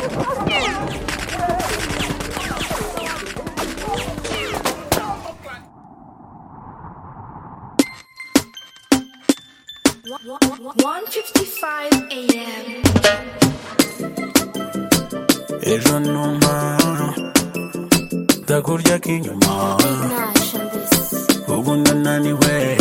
AM. Ejo numa ndakurya k'inyuma ubu ndananiwe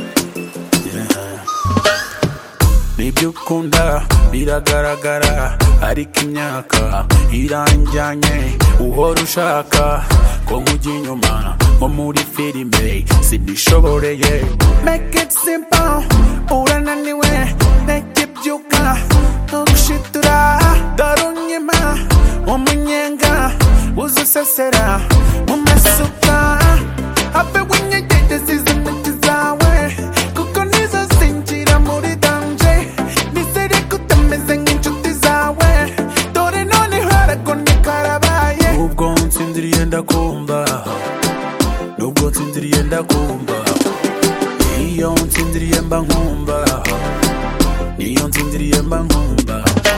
nibyo ukunda biragaragara ariko imyaka iranjyanye uhora ushaka ko nkujya inyuma nko muri filime simbishoboreye. Make it simple urananiwe make byuka ntugushyitura dore unyima umunyenga uzusesera mu masuka habe winyegedeza izo ntoki zawe kuko nizo zinjira muri danje nizere ko utameze nk'inshuti zawe dore none haragone karabaye ubwo nsinziriye ndakumva nubwo nsinziriye ndakumva iyo nsinziriye mba nkumva iyo nsinziriye mba nkumva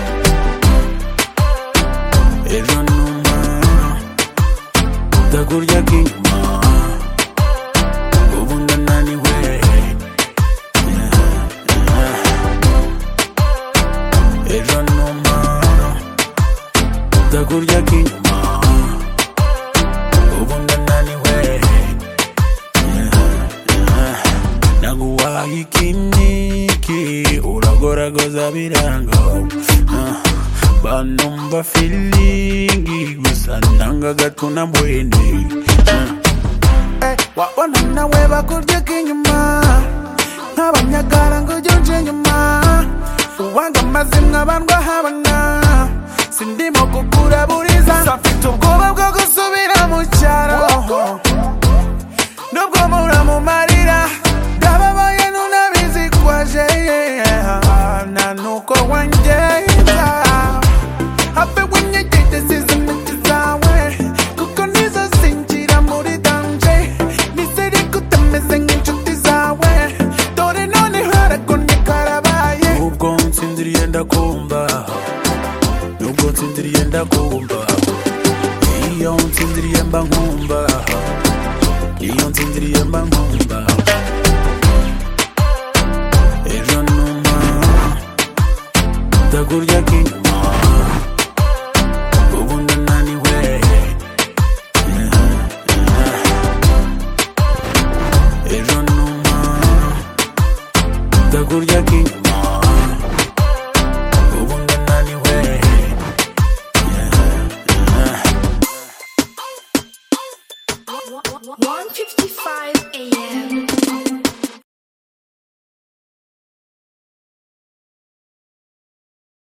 ejo numa ndakurya k'inyuma ubu ndananiwe ejo numa ndakurya k'inyuma ubu ndananiwe naguhaye ikiniki uragoragoza biranga banumva feelingi gusa nanga gatuna mbwene wabona nawe bakurya k'inyuma nk'abanyagara ngo ujye nyuma uwanga amazimwe bandwa habana sindimo kukuraburiza mfite ubwoba bwo gusubira mu cyaro nubwo muramumarira ndababaye nunabizi kwaje nta nuko wangeza habe winyegedeza izo ntoki zawe kuko nizo zinjira muri danje nizere ko utameze nk'inshuti zawe dore none haragone karabaye ubwo nsinziriye ndakumva nubwo nsinziriye ndakumva iyo nsinziriye mba nkumva iyo nsinziriye mba nkumva ejo numa ndakurya k'inyuma ubu ndananiwe ejo numa ndakurya k'inyuma ubu ndananiwe 155